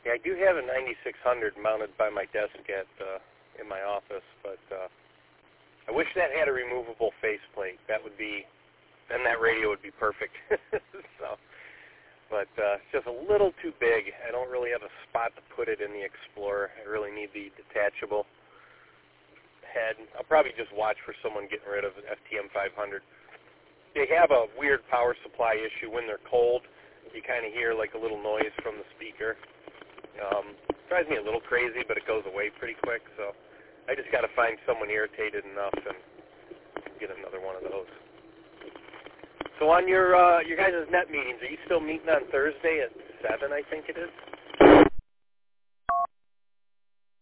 Yeah, I do have a 9600 mounted by my desk at in my office, but I wish that had a removable faceplate. Then that radio would be perfect. But it's just a little too big. I don't really have a spot to put it in the Explorer. I really need the detachable head. I'll probably just watch for someone getting rid of an FTM 500. They have a weird power supply issue when they're cold. You kind of hear like a little noise from the speaker. Drives me a little crazy, but it goes away pretty quick. So I just got to find someone irritated enough and get another one of those. So on your guys' net meetings, are you still meeting on Thursday at 7, I think it is?